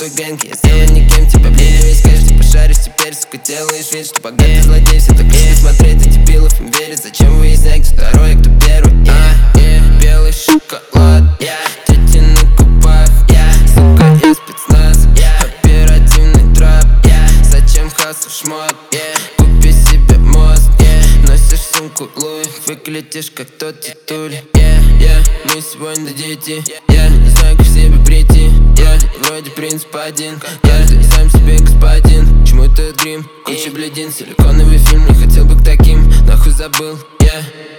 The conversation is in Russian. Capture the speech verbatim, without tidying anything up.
твой гэнг. Я сделаю никем, типа блин, весь кэш. Ты пошаришь теперь, сука, делаешь вид, что богатый злодей. Все так любят смотреть на дебилов, им верят. Зачем выяснять, кто второй, а кто первый? А, yeah. Белый шоколад, yeah. Дети на кубах, yeah. Сука, я спецназ, yeah. Оперативный трап, yeah. Зачем хасл шмот, yeah. Купи себе мост, yeah. Носишь сумку Луи, выглядишь как тот титули, yeah, yeah. Мы сегодня до девяти, yeah. Не знаю, как в себе прийти, yeah. Вроде принцип один, каждый сам себе господин. Чему этот грим? Куча блядин, силиконовый фильм, не хотел бы к таким, нахуй забыл, yeah.